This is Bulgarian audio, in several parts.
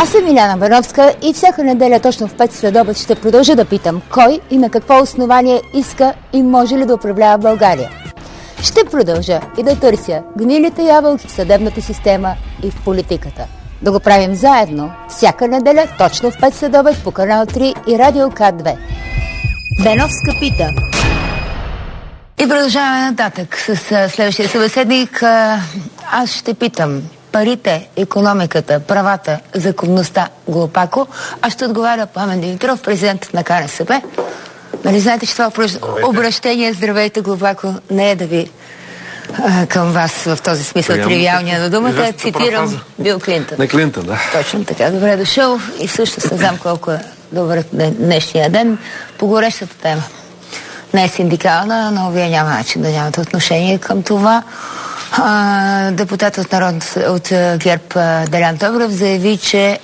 Аз съм Иляна Бановска и всяка неделя точно в 5 следобед ще продължа да питам кой и на какво основание иска и може ли да управлява България. Ще продължа и да търся гнилите ябълки в съдебната система и в политиката. Да го правим заедно всяка неделя точно в 5 следобед по канал 3 и Радио К2. Беновска пита. И продължаваме нататък с следващия събеседник. Аз ще питам: парите, икономиката, правата, законността, Глупако. Аз ще отговаря Пламен Димитров, президент на КНСБ. Нали знаете, че това обращение "Здравейте, Глупако" не е да ви към вас в този смисъл тривиалния на думата. Цитирам Бил Клинтън. Не Клинтън, да. Точно така. Добре дошъл и също не знам колко е добър днешния ден по горещата тема. Не е синдикална, но вие няма начин да нямате отношение към това. Депутат от ГЕРБ Делян Добрев заяви, че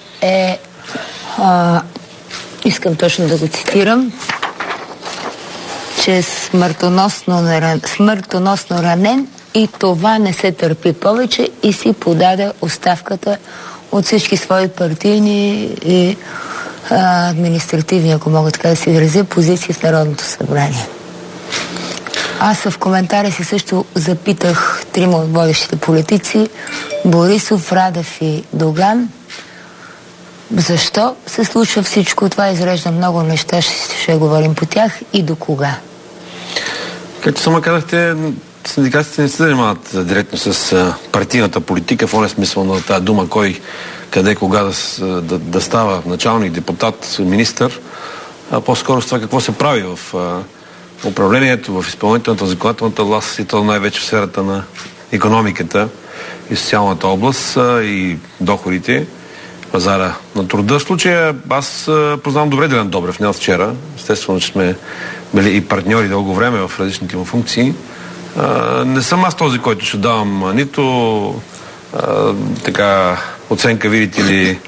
искам точно да го цитирам, че е смъртоносно ранен и това не се търпи повече, и си подаде оставката от всички свои партийни и административни, ако мога така да се изразя, позиции в Народното събрание. Аз в коментари си също запитах трима от водещите политици: Борисов, Радев и Доган, защо се случва всичко това. Изрежда много неща, ще говорим по тях, и до кога. Както сама казахте, синдикатите не се занимават директно с партийната политика, в оня смисъл на тази дума кой, къде, кога да става началник, депутат, министър, а по-скоро с това какво се прави в управлението, в изпълнителната, законодателната власт, и то най-вече в сферата на икономиката и социалната област, и доходите, пазара на труда. В случая аз познавам добре Делян Добрев, не от вчера. Естествено, че сме били и партньори дълго време в различните му функции. Не съм аз този, който ще давам нито така оценка, видите ли,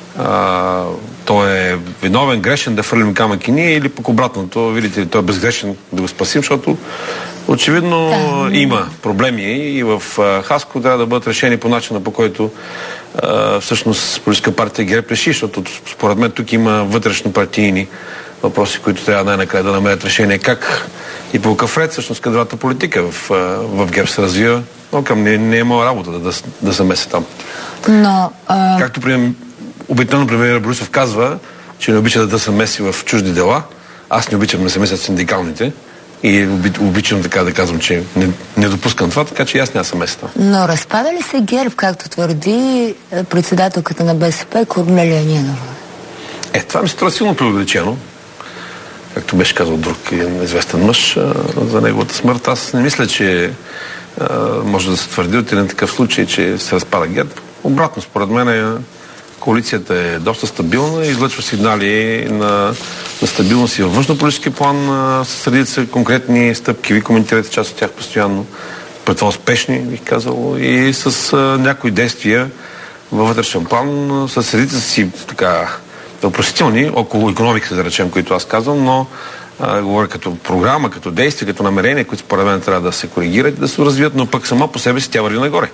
той е виновен, грешен, да фърлим камък и ние, или пък обратното, видите ли, той е безгрешен, да го спасим, защото очевидно има проблеми и в Хаско трябва да бъдат решени по начина, по който всъщност политическа партия ГЕРБ реши, защото според мен тук има вътрешно-партийни въпроси, които трябва най-накрая да намерят решение как и по какъв ред всъщност кадровата политика в ГЕРБ се развива, но към не е моя работа да се меся там. Но, както обикновено премиер Борисов казва, че не обича да се меси в чужди дела. Аз не обичам да се месят синдикалните и обичам така да казвам, че не допускам това, така че аз няма се меся. Но разпада ли се ГЕРБ, както твърди председателката на БСП Корнелия Нинова? Това ми се струва силно преувеличено. Както беше казал друг известен мъж за неговата смърт. Аз не мисля, че може да се твърди от един такъв случай, че се разпада ГЕРБ. Обратно, според мен коалицията е доста стабилна и излъчва сигнали на стабилност и във външнополитически план с редица конкретни стъпки. Ви коментирате част от тях постоянно. Пред това успешни, бих казал, и с някои действия във вътрешен план, с редица си така въпросителни около икономиката, да речем, които аз казвам, но говоря като програма, като действие, като намерение, които според мен трябва да се коригират, да се развият, но пък сама по себе си тя върви нагоре.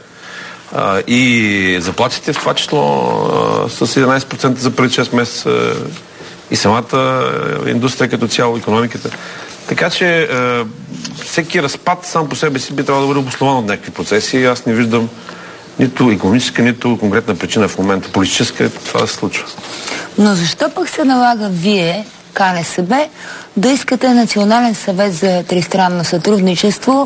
И заплатите в това число с 11% за преди 6 месеца, и самата индустрия като цяло, икономиката. Така че всеки разпад сам по себе си би трябвало да бъде обоснован от някакви процеси. Аз не виждам нито икономическа, нито конкретна причина в момента политическа това да се случва. Но защо пък се налага вие, КНСБ, да искате Национален съвет за тристранно сътрудничество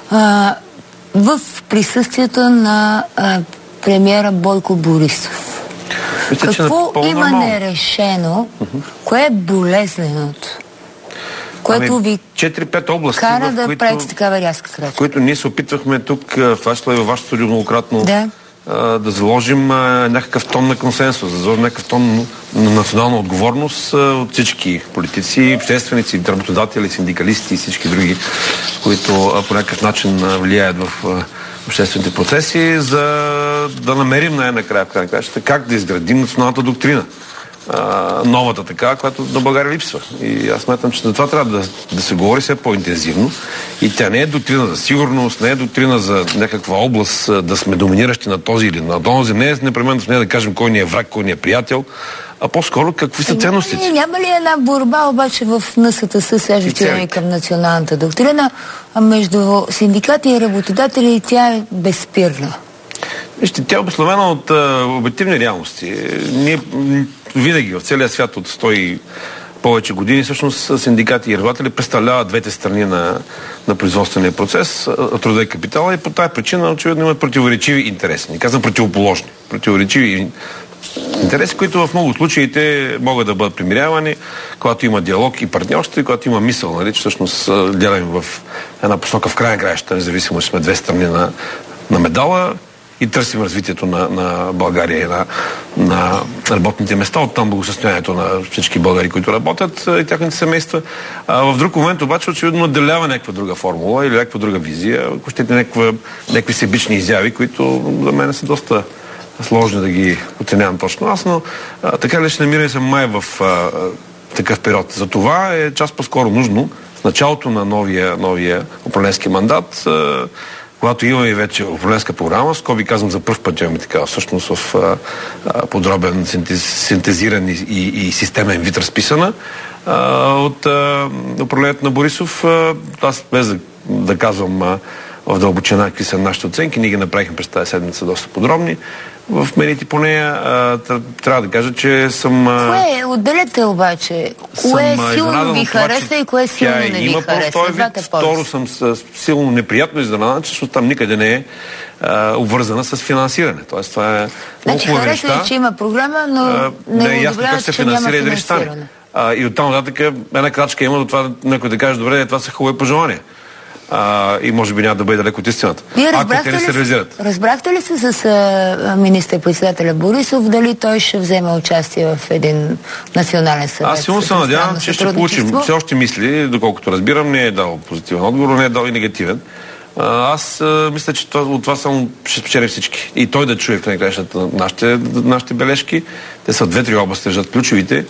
в присъствието на премиера Бойко Борисов? Какво има нерешено? Кое е болезненото? Което ви 4-5 области, кара да правите такава рязка крачка? Които ние се опитвахме тук, в това число и във вашето студио многократно, да заложим някакъв тон на консенсус, да заложим някакъв тон на национална отговорност от всички политици, общественици, работодатели, синдикалисти и всички други, които по някакъв начин влияят в обществените процеси, за да намерим най-накрая в крайна краща как да изградим националната доктрина новата така, която на България липсва. И аз смятам, че за това трябва да се говори все по-интензивно. И тя не е доктрина за сигурност, не е доктрина за някаква област, да сме доминиращи на този или на този. Не е непременно да кажем кой ни е враг, кой ни е приятел, а по-скоро какви са ценностите. Няма ли една борба обаче в НСТС, сега към националната доктрина, между синдикати и работодатели, и тя е безспирна? Вижте, тя е обусловена от обективни реалности. Ние винаги в целия свят от 100 и повече години всъщност синдикати и работодатели представляват двете страни на производствения процес, труда и капитала, и по тази причина очевидно имат противоречиви интереси. Не казвам противоположни. Противоречиви интереси, които в много случаите могат да бъдат примирявани, когато има диалог и партньорство, и когато има мисъл, нали, че всъщност гледаме в една посока в края на краищата, независимо, че сме две страни на медала, и търсим развитието на България и на работните места, оттам благосъстоянието на всички българи, които работят, и тяхните семейства. В друг момент обаче очевидно отделява някаква друга формула или някаква друга визия, ако щете някакви себични изяви, които за мен са доста сложно да ги оценявам точно аз, но така ли ще намираме се май в такъв период. За това е част по-скоро нужно в началото на новия управленски мандат, когато имаме вече управленска програма, скоби казвам за пръв път имаме така, всъщност в подробен, синтезиран и системен вид разписана от управлението на Борисов. Аз без да казвам в дълбочина какви са нашите оценки, ние ги направихме през тази седмица доста подробни. В медиите по нея трябва да кажа, че съм... Кое отделете обаче? Кое силно ви хареса и кое силно не ви хареса? Второ съм силно неприятно изненадан, че там никъде не е обвързана с финансиране. Тоест, това е много хубава неща. Харесва, че има програма, но не е ясно как се финансира и дали ще стане. И оттам нататък една крачка има до това, някой да каже, добре, това са хубави пожелания. И може би няма да бъде далеко от истината. Ако те не се реализират. Разбрахте ли се с министър-председателя Борисов дали той ще вземе участие в един национален съвет? Аз силно се надявам, че ще получим. Все още мисли, доколкото разбирам, не е дал позитивен отговор, не е дал и негативен. Аз мисля, че от това само ще спечели всички. И той да чуе в крайната нашите бележки. Те са две-три области, лежат ключовите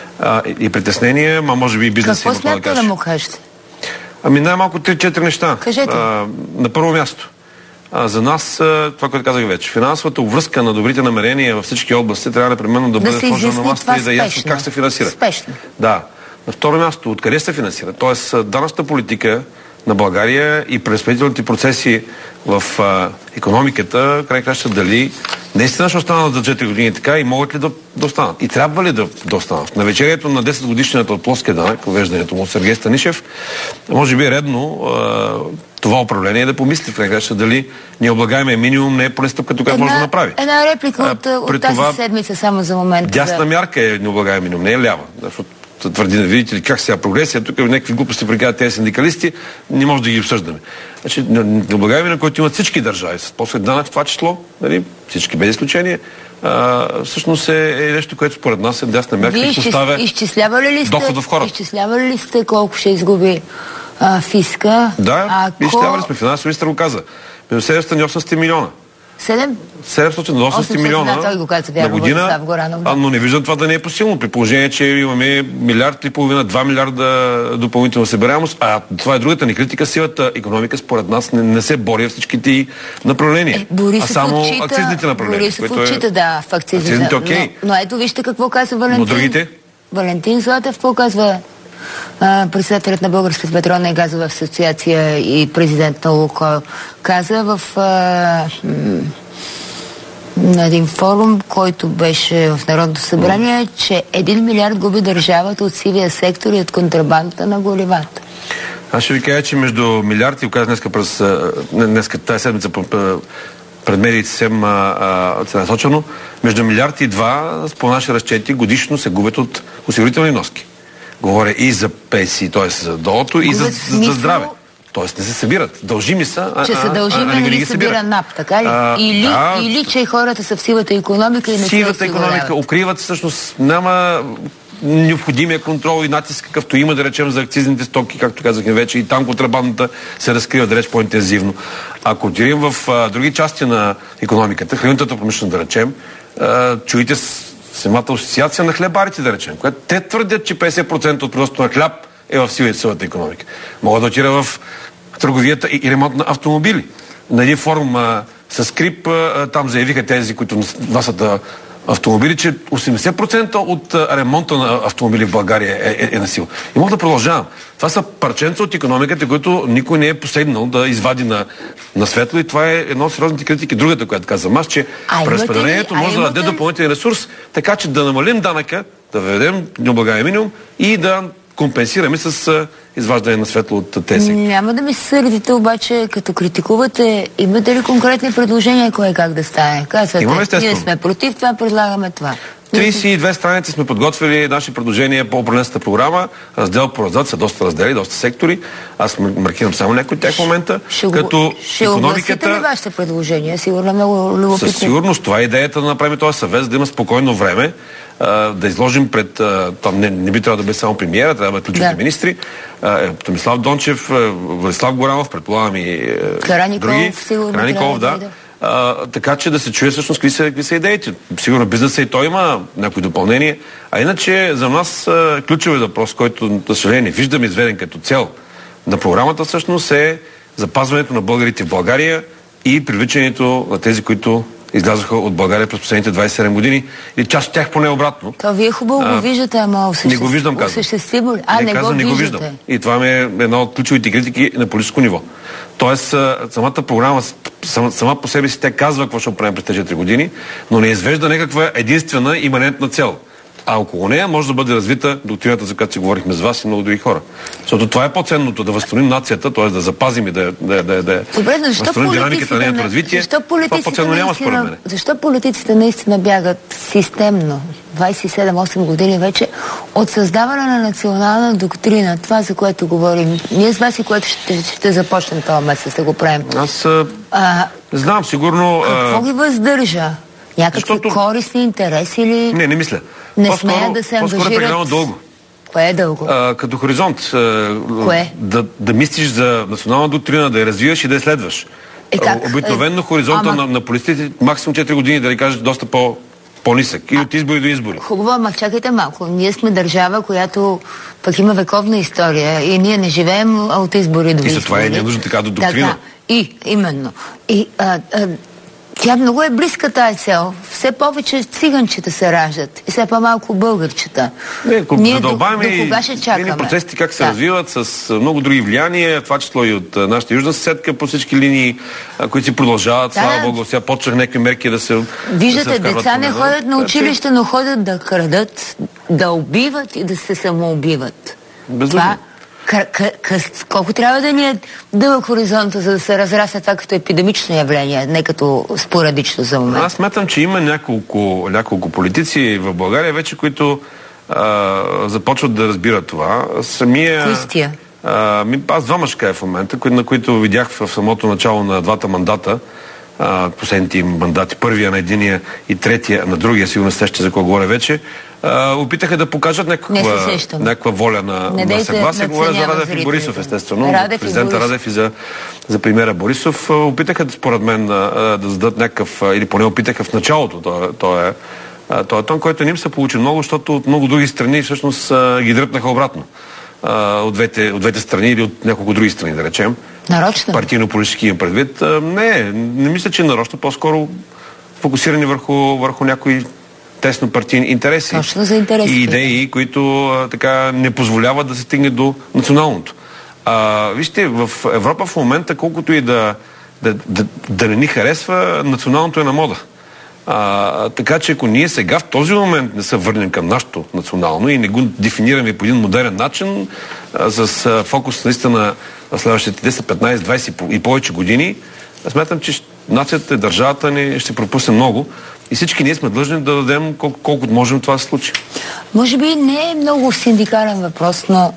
и притеснения, може би и бизнес. Какво смятате да му кажете? Най-малко 3-4 неща. Кажете. На първо място. За нас, това, което казах вече, финансовата обвръзка на добрите намерения във всички области трябва непременно да бъде сложена на масата и да е ясно как се финансира. Спешно. Да. На второ място, откъде се финансира? Тоест, данъчната политика на България и преразпределителните процеси в икономиката, край краща дали наистина ще останат за 4 години така и могат ли да останат? И трябва ли да останат? На вечерието на 10 годишнината от плоския данък, въвеждането му от Сергей Станишев, може би е редно това управление да помисли в край краща дали необлагаемия минимум не е поне стъпка, която може да направи. Една реплика от тази седмица само за момент. Дясна мярка е необлагаемия минимум, не е лява. Защото твърди, видите ли как сега прогресия, тук някакви глупости приказват тези синдикалисти, не може да ги обсъждаме. Значи, необлагаеми, на които имат всички държави, после данък в това число, нали, всички без изключение, всъщност е нещо, което според нас е дясна мярка и поставя доход в хората. Изчислявали ли сте колко ще изгуби фиска? Да, изчислявали сме. Финансов министър го каза. Между 700 и 800 милиона. 700 до 800 милиона на година, но не виждам това да не е посилно, при положение, че имаме милиард и половина, 2 милиарда допълнителна събираемост, а това е другата ни критика. Сивата икономика според нас не се бори в всичките направления, а само акцизните направления. Борисов отчита, да, в акцизните. Okay. Но ето вижте какво казва Валентин. Но другите? Валентин Златев, какво казва председателят на Българската петролна и газова асоциация и президент на Лукойл, каза в на един форум, който беше в Народното събрание, че 1 милиард губи държавата от сивия сектор и от контрабандата на горивата. Аз ще ви кажа, че между милиард и казах днеска тази седмица пред медиите съвсем целенасочено, между милиард и 2 по наши разчети годишно се губят от осигурителни вноски. Говоря и за пенсии, т.е. за долото, и за здраве. Тоест не се събират. Дължими са, че са дължими, не ги събира НАП, така ли? Или че хората са в сивата икономика и не се осигуряват. Сивата икономика укриват, всъщност няма необходимия контрол и натиск, какъвто има, да речем, за акцизните стоки, както казахме вече, и там контрабандата се разкрива, да реч, по-интензивно. Ако отидем в други части на икономиката, хранителната промишленост, да речем, чуете самата асоциация на хлебарите, да речем, която те твърдят, че 50% от производството на хляб е в сивата икономика. Мога да отида в търговията и ремонт на автомобили. На един форум с Крип, там заявиха тези, които внасят автомобили, че 80% от ремонта на автомобили в България е на сила. И мога да продължавам. Това са парченца от икономиката, които никой не е посегнал да извади на светло, и това е едно от сериозните критики. Другата, която казвам аз, че преразпределението може да даде допълнителен ресурс, така че да намалим данъка, да въведем необлагаем минимум и да компенсираме с изваждане на светло от тези. Няма да ми се сърдите, обаче, като критикувате, имате ли конкретни предложения кое как да стане? Казвате, ние сме против това, предлагаме това. 32 страници сме подготвили наши предложения по управленската програма. Раздел по раздел са доста раздели, доста сектори. Аз маркирам само някои от тях в момента. Като ще огласите ли вашите предложения? Сигурно много любопитно. Със сигурност. Това е идеята да направим този съвет, да има спокойно време, да изложим пред... Там не би трябвало да бъде само премиера, трябва да бъдат ключовите министри. Томислав Дончев, Владислав Горанов, предполагам и други. Караниколов, да. Така че да се чуе всъщност какви са идеите. Сигурно бизнеса и той има някои допълнение. А иначе за нас ключовият въпрос, който, за съжаление, не виждаме изведен като цел на програмата, всъщност е запазването на българите в България и привличането на тези, които излязоха от България през последните 27 години, и част от тях поне обратно. То вие хубаво го виждате, ама не го виждам, казвам. Не го виждам. И това е една от ключовите критики на политическо ниво. Тоест, самата програма сама по себе си тя казва какво ще правим през тези 4 години, но не извежда някаква единствена иманентна цел. А около нея може да бъде развита доктрината, за която си говорихме с вас и много други хора. Защото това е по-ценното, да възстановим нацията, т.е. да запазим и да възстановим динамиката на нейното развитие. Това по-ценно няма, според мен. Защо политиците наистина бягат системно 27-8 години вече от създаване на национална доктрина? Това, за което говорим. Ние с вас и което ще започнем този месец да го правим. Аз знам, сигурно... Какво ги въздържа? Някакви корисни интереси или... Не мисля. Не смеят да се ангажират... По-скоро е прекалено дълго. Кое е дълго? Като хоризонт. Кое? Да мислиш за национална доктрина, да я развиваш и да я следваш. Обикновено хоризонта на политиците максимум 4 години, да ли кажеш, доста по-нисък. И от избори до избори. Хубаво, ама чакайте малко. Ние сме държава, която пък има вековна история и ние не живеем от избори до избори. И за това не е нужно така до доктрина. Именно. Тя много е близка тази цел. Все повече циганчета се раждат и все по-малко българчета. Ние до кога ще чакаме? Процесите как се развиват с много други влияния, това число и от нашата южна съседка по всички линии, които си продължават. Слава Богу, сега почнах някакви мерки да се... Виждате, деца не ходят на училище, но ходят да крадат, да убиват и да се самоубиват. Безумно. Колко трябва да ни е дълъг хоризонта, за да се разрасне това като епидемично явление, не като спорадично за момент? Аз смятам, че има няколко политици в България вече, които започват да разбират това. Кои сте тия? Аз двама ще кажа в момента, на които видях в самото начало на двата мандата, последните мандати, първия на единия и третия на другия, сигурно сещате за кого говоря вече, опитаха да покажат някаква воля на съгласие. Говоря за Радев и Борисов, естествено. Президента Радев и за премиера Борисов. Опитаха, според мен, да зададат някакъв, или поне опитаха в началото. Той е тон, който не им се получи много, защото от много други страни всъщност ги дръпнаха обратно. От двете страни или от няколко други страни, да речем. Нарочно? Партийно-политически им предвид. Не мисля, че нарочно, по-скоро фокусирани върху някои тесно партийни интереси. Точно за интереси. И идеи, които така не позволяват да се стигне до националното. Вижте, в Европа в момента, колкото и да не ни харесва, националното е на мода. Така че ако ние сега в този момент не се върнем към нашето национално и не го дефинираме по един модерен начин, с фокус наистина в следващите 10, 15, 20 и повече години, смятам, че нацията и държавата ни ще пропусне много и всички ние сме длъжни да дадем колкото можем това да се случи. Може би не е много синдикален въпрос, но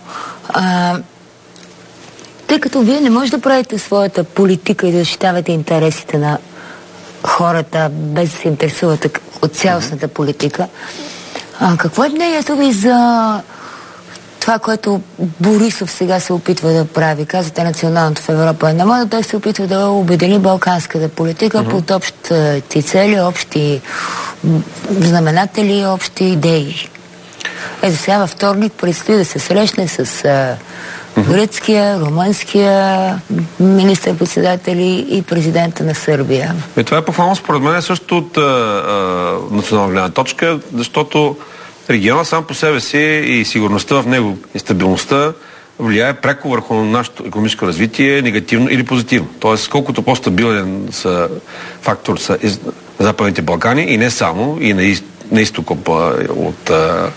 тъй като вие не можете да правите своята политика и да защитавате интересите на хората, без да се интересувате от цялостната политика, какво е мнението ви за това, което Борисов сега се опитва да прави? Казвате, националното в Европа е на мода, той се опитва да обедини балканската политика под общи цели, общи знаменатели общи идеи. Ето сега във вторник предстои да се срещне с гръцкия, румънския министър-председатели и президента на Сърбия. Това е похвално според мен също от национална гледна точка, защото региона сам по себе си и сигурността в него и стабилността влияе пряко върху нашето икономическо развитие, негативно или позитивно. Тоест, колкото по-стабилен фактор са Западните Балкани и не само, и на изток от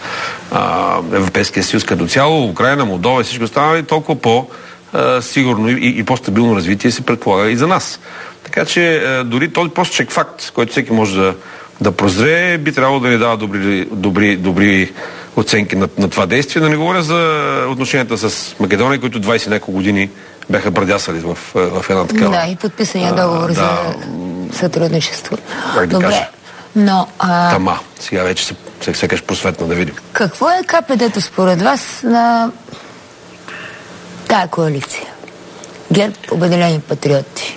Европейския съюз като цяло, Украина, Молдова и всичко останали, толкова по-сигурно и по-стабилно развитие се предполага и за нас. Така че дори този простичък факт, който всеки може да прозре, би трябвало да ни дава добри оценки на това действие. Да не говоря за отношенията с Македония, които 20 няколко години бяха брадясали в една такава. Да, и подписания договор за сътрудничество. Как да кажа? Но, Тама. Сега вече се сякаш просветна да видим. Какво е КПД-то според вас на тая коалиция? ГЕРБ, Обединени патриоти.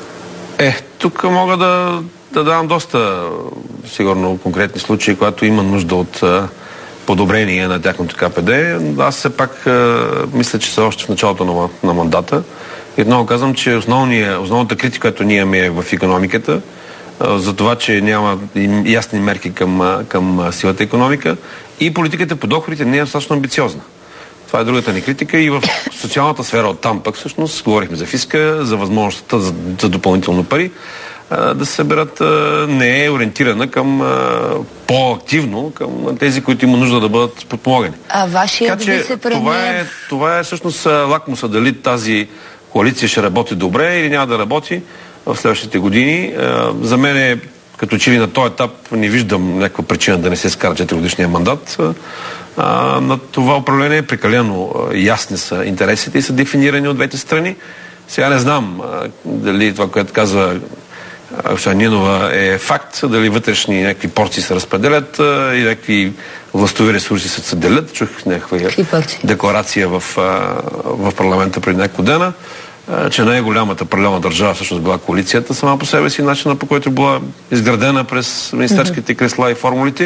Тук мога да давам доста сигурно конкретни случаи, когато има нужда от подобрение на тяхното КПД. Аз все пак мисля, че са още в началото на мандата. И отново казвам, че основната критика, която ние имаме в икономиката, за това, че няма ясни мерки към силата икономика и политиката по доходите не е достатъчно амбициозна. Това е другата ни критика и в социалната сфера оттам пък всъщност говорихме за фиска, за възможността за допълнително пари да се съберат, не е ориентирана към по-активно към тези, които има нужда да бъдат подпомогани. А вашия вице-премиер... Това е всъщност лакмуса дали тази коалиция ще работи добре или няма да работи в следващите години. За мен като че ли на този етап не виждам някаква причина да не се скара 4-годишния мандат. На това управление прекалено ясни са интересите и са дефинирани от двете страни. Сега не знам дали това, което казва Нинова е факт, дали вътрешни някакви порции се разпределят и някакви властови ресурси се делят. Чух някаква декларация в парламента преди няколко дена, че най-голямата паралелна държава всъщност била коалицията сама по себе си, начина по който била изградена през министерските кресла и формулите.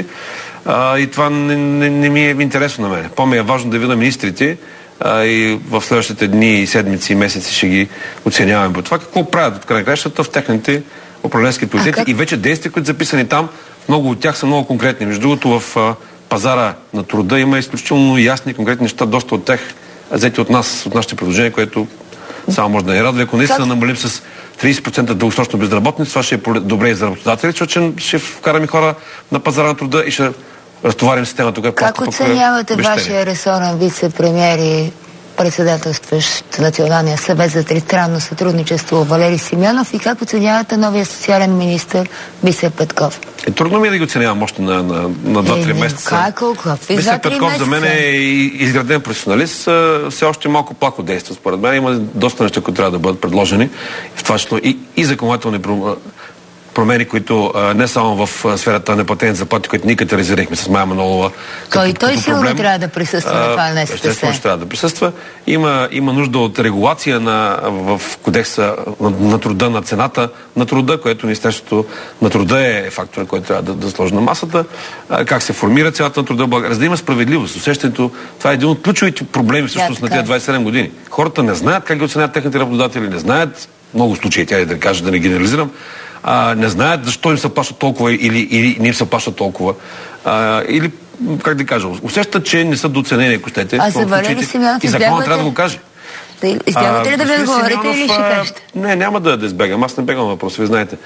И това не ми е интересно на мен. По-ми е важно да видя министрите и в следващите дни, седмици и месеци ще ги оценяваме по това. Какво правят от край кращата в техните управленски приоритети и вече действия, които са записани там, много от тях са много конкретни. Между другото, в пазара на труда има изключително ясни конкретни неща, доста от тях взети от нас, от нашите предложения, което само може да ни радва. Ако наистина намалим с 30% дългосрочно безработни, това ще е добре и за работодатели, защото ще вкараме хора на пазара на труда и ще разтоварим системата. Как оценявате вашия ресорен вице-премиер и председателстващ Националния съвет за тристранно сътрудничество Валери Симеонов и как оценявате новия социален министър Бисер Петков? Трудно ми е да ги оценявам още на 2-3 месеца. Бисер Петков за мен е изграден професионалист. Все още малко плако действа според мен. Има доста неща, които трябва да бъдат предложени. В това число и законодателни промени, които не само в сферата на неплатените заплати, които ние катализирахме с Мая Манолова. Той сигурно трябва да присъства на това НСТС. Естествено, ще трябва да присъства. Има нужда от регулация в кодекса на труда, на цената на труда, което Министерството на труда е фактора, който трябва да сложи на масата. Как се формира цялата на труда в България. За да има справедливост. Усещането, това е един от ключовите проблеми всъщност на тези 27 години. Хората не знаят как ги оценят техните работодатели, не знаят много случаи, тя да кажа, да не генерализирам, не знаят защо им се плаща толкова или не им се плаща толкова. Или, как да кажа, усещат, че не са доценени, ако щете. А за Валери Симеонов и законът трябва да го каже. Избягате ли да ви отговорите или ще кажете? Не, няма да избегам. Аз не бегам въпроса, ви знаете.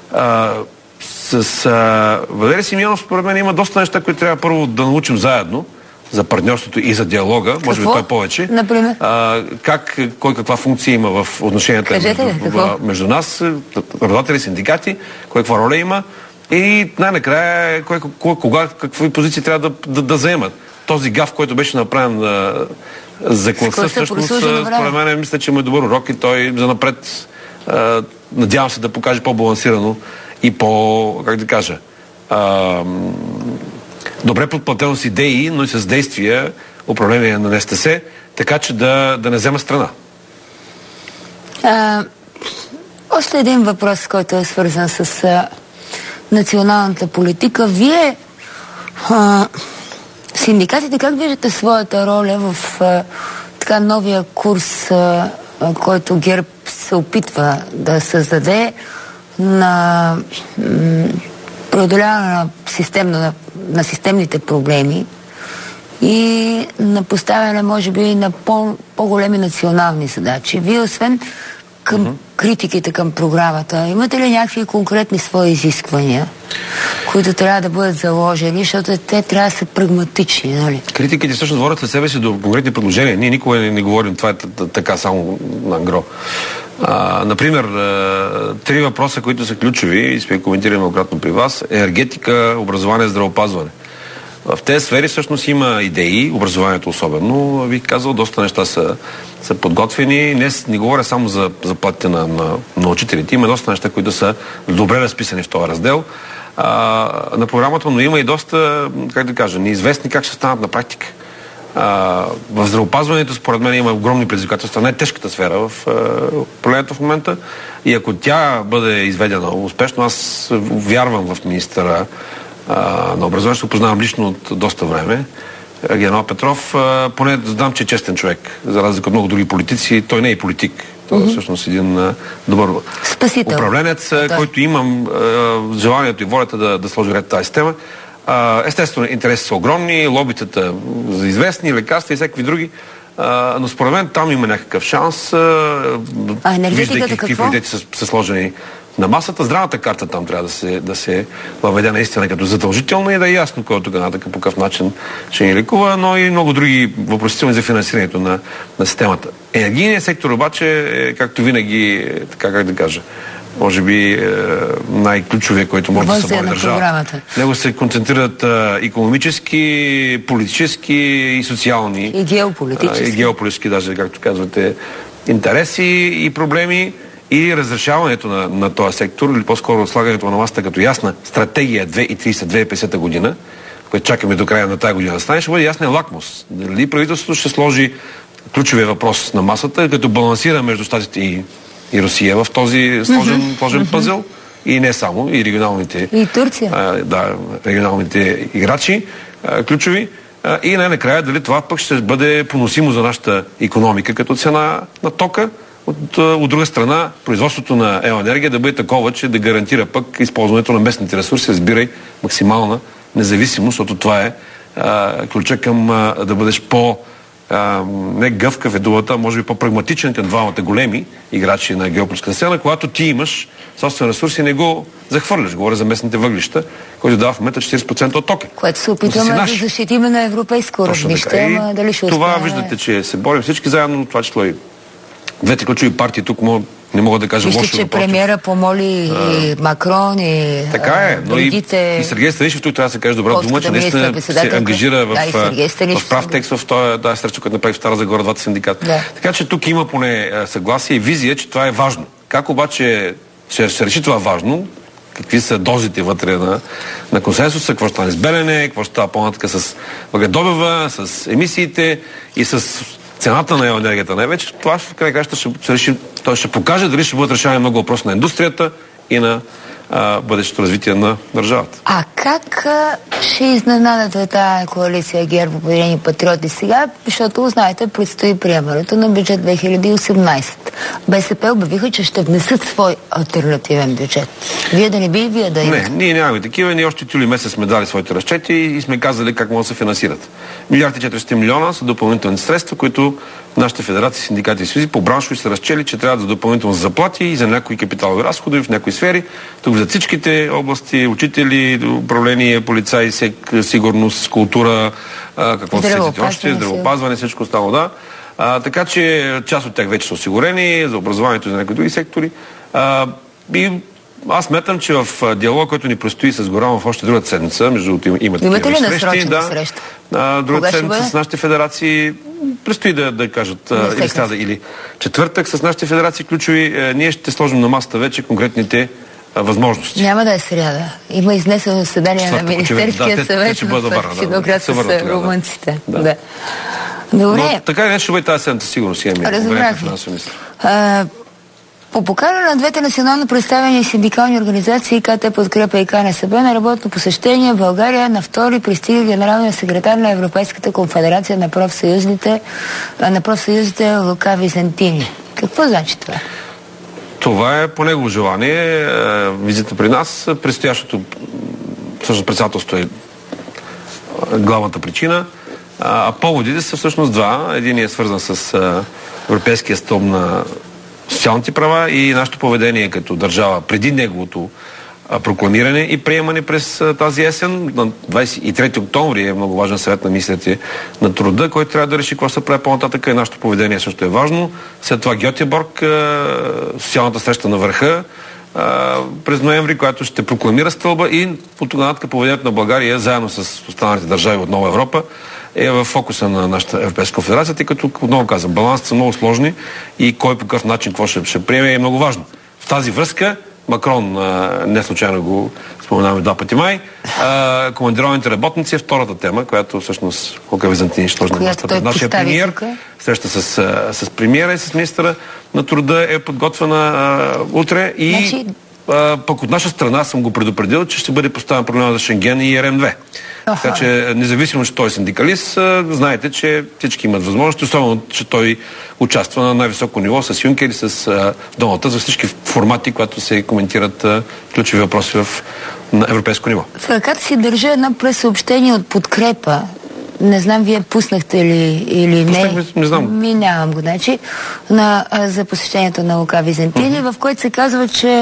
С Валери Симеонов, според мен, има доста неща, които трябва първо да научим заедно за партньорството и за диалога. Какво? Може би той повече. Например? Кой каква функция има в отношенията между нас, работодатели, синдикати, кой каква роля има и най-накрая кога, какви позиции трябва да заемат. Този гаф, който беше направен за класа, всъщност, според мен, мисля, че му е добър урок и той занапред надявам се да покаже по-балансирано и как да кажа, добре подплатено с идеи, но и с действия управление на НСТС, така че да не взема страна. Още един въпрос, който е свързан с националната политика. Вие, синдикатите, как виждате своята роля в така новия курс, който ГЕРБ се опитва да създаде на преодоляване на системните проблеми и на поставяне, може би, на по-големи национални задачи? Вие, освен към критиките към програмата, имате ли някакви конкретни свои изисквания, които трябва да бъдат заложени, защото те трябва да са прагматични, нали? Критиките всъщност водят след себе си до конкретни предложения. Ние никога не говорим това така само на ангро. Например, 3 въпроса, които са ключови, и сме коментирали многократно при вас: енергетика, образование, здравеопазване. В тези сфери всъщност има идеи, образованието особено, бих казал, доста неща са подготвени. Не говоря само за заплатите на учителите. Има доста неща, които са добре разписани в този раздел на програмата, но има и доста, как да кажа, неизвестни как ще станат на практика. В здравеопазването, според мен, има огромни предизвикателства. Най-тежката сфера в управлението в момента. И ако тя бъде изведена успешно, аз вярвам в министъра на образованието, се познавам лично от доста време, генерал Петров, поне знам, че е честен човек, за разлика от много други политици. Той не е политик. Той е всъщност един добър управленец, който имам желанието и волята да сложи ред тази система. Естествено, интереси са огромни, лобитата за известни лекарства и всякакви други, но според мен там има някакъв шанс, виждайки какви приоритети са сложени на масата. Здравната карта там трябва да се въведе наистина като задължително и да е ясно кой от тук нататък по какъв начин ще ни лекува, но и много други въпросителни за финансирането на системата. Енергийният сектор обаче е, както винаги, така как да кажа, може би най-ключовия, който може да се бори държавата. В него се концентрират икономически, политически и социални. И геополитически. И геополитически, даже, както казвате, интереси и проблеми. И разрешаването на този сектор, или по-скоро слагането на масата като ясна стратегия 2030-2050 година, която чакаме до края на тази година да стане, ще бъде ясен лакмус. Дали правителството ще сложи ключовия въпрос на масата, като балансира между Щатите и Русия в този сложен пъзел, и не само, и регионалните... И Турция. Регионалните играчи, ключови. И най-накрая дали това пък ще бъде поносимо за нашата икономика като цена на тока. От друга страна, производството на електроенергия да бъде такова, че да гарантира пък използването на местните ресурси, разбирай, максимална независимост, защото това е ключа към да бъдеш не гъвкав е думата, може би по-прагматичен към двамата големи играчи на геополитическата сцена, когато ти имаш собствен ресурс и не го захвърляш. Говоря за местните въглища, които дава в момента 40% от тока. Което се опитваме да защитим на европейско равнище, ама дали ще успее? Това виждате, че се борим всички заедно, това число и двете ключови партии тук не мога да кажа лошо. Вижте, че премиера помоли Макрон и така е, но и Сергей Станишев тук трябва да се каже добра дума, че наистина се ангажира в прав текст в тази среща, която направи в Стара Загора двата синдиката. Да. Така че тук има поне съгласие и визия, че това е важно. Как обаче ще се реши това важно? Какви са дозите вътре на консенсуса, какво ще стане с Белене, какво ще става по-нататък с въгледобива, с емисиите и с цената на енергията най-вече, това в край краща ще се реши, той ще покаже дали ще бъдат решени много въпроси на индустрията и на бъдещето развитие на държавата. А как ще изненадате тази коалиция ГЕРБ, Обединени патриоти сега? Защото, знаете, предстои приемането на бюджет 2018. БСП обявиха, че ще внесат свой алтернативен бюджет. Вие да не би, вие да имате? Не, ние нямаме такива. Ние още юли месец сме дали своите разчети и сме казали как могат да се финансират. 1,4 милиарда са допълнителни средства, които нашите федерации, синдикати и съюзи по браншови са разчели, че трябва да допълнително заплати и за някои капиталови разходи в някои сфери. Тук за всичките области, учители, управление, полицаи, сигурност, култура, какво се сетите още, здравеопазване, всичко останало, да. Така че част от тях вече са осигурени за образованието и за някои други сектори. И аз сметам, че в диалога, който ни предстои с Горанов още другата седмица, между имате ли насрочена среща? Другата седмица с нашите федерации предстои да кажат или сряда, или четвъртък с нашите федерации ключови. Ние ще сложим на масата вече конкретните възможности. Няма да е сряда. Има изнесено заседание на Министерския съвет в Синоград с румънците. Да. Добре. Но така и не ще бъде тази седмица, сигурно си имаме. Разбрах. По По покана на двете национално представени синдикални организации КТ Подкрепа и КНСБ на работно посещение в България на 2 пристига генералния секретар на Европейската конфедерация на профсъюзите Лука Визентини. Какво значи това? Това е по негово желание. Визита при нас, предстоящото всъщност председателство е главната причина. А поводите са всъщност два. Един е свързан с Европейския стълб на социалните права и нашето поведение като държава преди неговото прокламиране и приемане през тази есен. На 23 октомври е много важен съвет на министрите на труда, който трябва да реши какво се прави по-нататък и нашето поведение също е важно. След това Гьотеборг, социалната среща на върха през ноември, която ще прокламира стълба и от тогава поведението на България заедно с останалите държави от Нова Европа е в фокуса на нашата Европейска федерация, тъй като, отново казвам, балансите са много сложни и кой по какъв начин какво ще приеме е много важно. В тази връзка Макрон, не случайно го споменаваме 2 пъти май, командированите работници е втората тема, която всъщност Лука Визентини ще сложи на масата. Нашия премиер, среща с премиера и с министъра на труда е подготвена утре и пък от наша страна съм го предупредил, че ще бъде поставен проблема за Шенген и РМ2. Така че, независимо, че той е синдикалист, знаете, че всички имат възможности, особено, че той участва на най-високо ниво с Юнкер и с Доналд Тъск за всички формати, когато се коментират ключови въпроси на европейско ниво. В ръката си държа едно пресъобщение от Подкрепа. Не знам, вие пуснахте ли или не. Не знам. Минавам го, значи, за посещението на Лука Визентини, в което се казва, че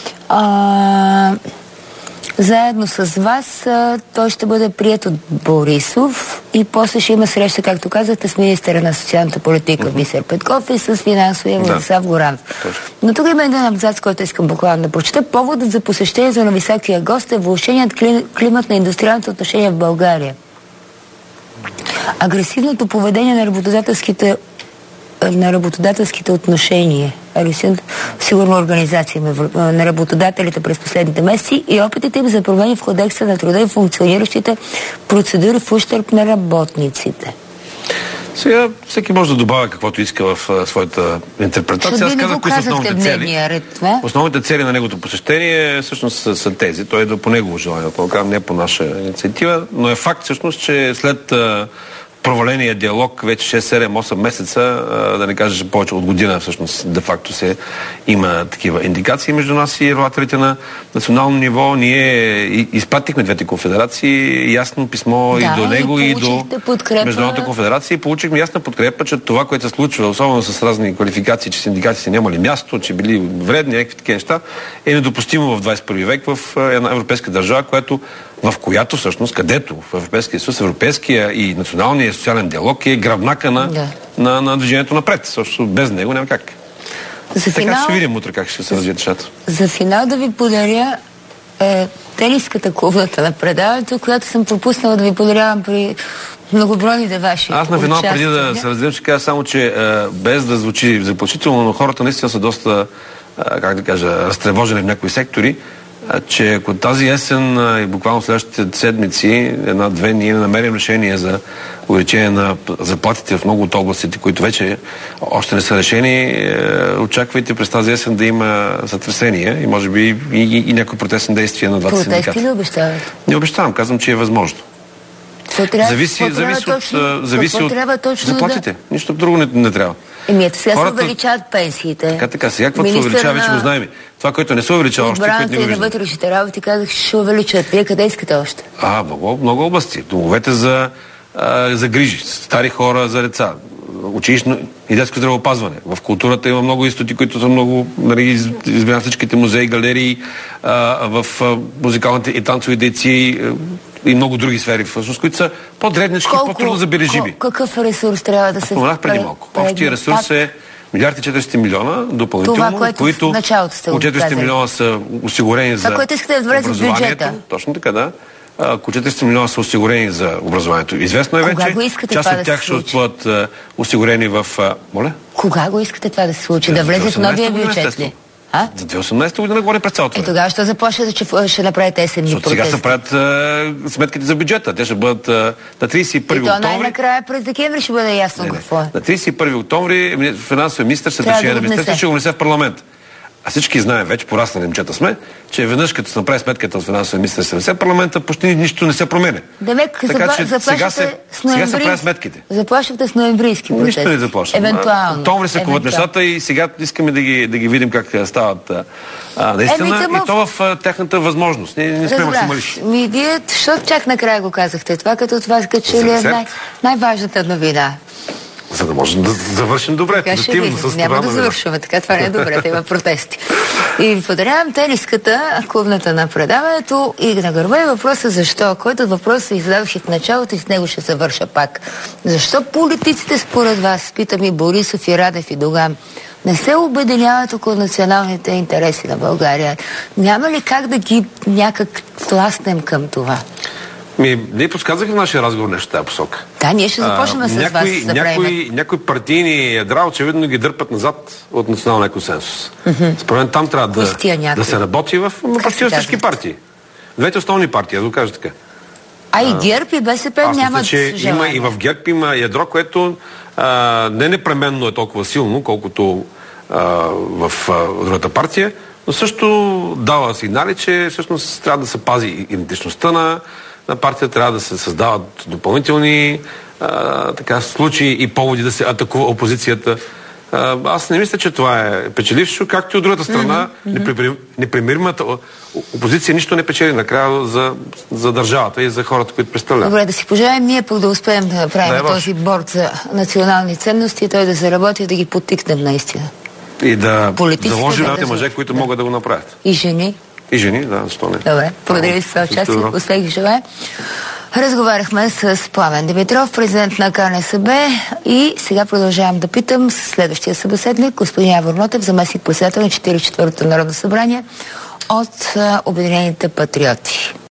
заедно с вас той ще бъде приет от Борисов и после ще има среща, както казахте, с министъра на социалната политика Бисер Петков и с финансовия Владислав Горанов. Но тук има един абзац, който искам буквално да прочета. Поводът за посещението на високия гост е влошеният климат на индустриалните отношения в България. Агресивното поведение на работодателските отношения, сигурно организация на работодателите през последните месеци и опитите им за промени в кодекса на труда и функциониращите процедури в ущърб на работниците. Сега всеки може да добавя каквото иска в своята интерпретация. Аз казах кои са основните цели. Основните цели на неговото посещение всъщност са тези. Той е по негово желание, не по наша инициатива, но е факт всъщност, че след проваления диалог вече 6-7-8 месеца, да не кажа повече от година, всъщност де-факто има такива индикации между нас и регулаторите на национално ниво. Ние изпратихме двете конфедерации ясно писмо и до него, и до Международната конфедерация и получихме ясна подкрепа, че това, което се случва, особено с разни квалификации, че синдикатите нямали място, че били вредни, някакви такива неща, е недопустимо в 21 век в една европейска държава, в която всъщност, където в Европейския съюз, европейския и националния социален диалог е гръбнака на движението напред. Защото без него няма как. Така ще видим утре как ще се развият нещата. За финал да ви подаря тениската куклата на предаването, която съм пропуснала да ви подарявам при многобройните ваши Аз на финал, преди да се разделим, ще кажа само, че без да звучи заплашително, но хората наистина са доста, разтревожени в някои сектори, че ако тази есен и буквално следващите седмици, 1-2, ние не намерим решение за увеличение на заплатите в много от областите, които вече още не са решени, очаквайте през тази есен да има сътресения и може би и някои протестни действия на двата синдиката. Протести ли обещават? Не обещавам, казвам, че е възможно. Зависи от заплатите. Нищо друго не трябва. Ето сега се увеличават пенсиите. Така, сега каквото се увеличава, вече го знаем. Това, което не се увеличава още, което не го виждаме. И на вътрешните работи казах, ще увеличат. Вие къде искате още? Много области. Домовете за грижи, стари хора, за деца, училищно и детско здравеопазване. В културата има много институти, които са много, избирам всичките музеи, галерии, в музикалните и танцови дейци и много други сфери, всъщност, които са по-дребнички, по-трудно забележими. Какъв ресурс трябва да се... Споменах преди малко. Общия ресурс е 1,4 милиарда допълнително, от които 400 милиона са осигурени за образованието. Точно така, да. Около 400 милиона са осигурени за образованието. Известно е вече. Част от тях ще бъдат осигурени в... Моля? Кога го искате това да се случи? Да влезе в новия бюджет ли? За 2018 година говорим през цялото. Тогава ще започнете, че ще направите есенни протести? Сега се правят сметките за бюджета. Те ще бъдат на 31 октомври. И то най-накрая през декември ще бъде ясно какво е. На 31 октомври финансовия министър след решение на министерството ще го внесе в парламент. а всички знаем вече, пораснали момчета сме, че веднъж като се направи сметката от финансовия министър 70, парламента почти нищо не се променя. Демек, сега се правят сметките. Заплашвате с ноемврийски протести. Нищо не заплашваме. Евентуално. Октомври се коват нещата и сега искаме да ги видим как стават наистина и то в тяхната възможност. Ние не сме максималисти. Вие, защото чак накрая го казахте това, като това че ли е най-важната новина. За да можем да завършим добре. Няма да завършваме така, това не е добре, да има протести. И ви подарявам тениската, клубната на предаването и на гърба е въпроса защо. Който въпрос се издаваше в началото и с него ще завърша пак. Защо политиците според вас, питам и Борисов, и Радев, и Доган, не се обединяват около националните интереси на България? Няма ли как да ги някак тласнем към това? Ние подсказахме в нашия разговор нещо в тази посока. Да, ние ще започнем с вас. Някои партийни ядра очевидно ги дърпат назад от националния консенсус. Според мен там трябва да се работи в всички партии. Двете основни партии, да го кажа така. И ГЕРБ и БСП нямат желание. И в ГЕРБ има ядро, което не непременно е толкова силно, колкото в другата партия, но също дава сигнали, че всъщност трябва да се пази идентичността на партията, трябва да се създават допълнителни случаи и поводи да се атакува опозицията. Аз не мисля, че това е печелившо, както и от другата страна. Непримиримата опозиция нищо не печели накрая за държавата и за хората, които представляват. Добре, да си пожелаем ние пък да успеем да направим този борд за национални ценности и той да заработи и да ги подтикнем наистина. И да заложим мъже, които могат да го направят. И жени. И жени, да, защо не. Добре, благодаря ви за това участие. Успех ви желая. Разговаряхме с Пламен Димитров, президент на КНСБ, и сега продължавам да питам с следващия събеседник, господин Явор Нотев, заместник-председател на 44-то Народно събрание от Обединените патриоти.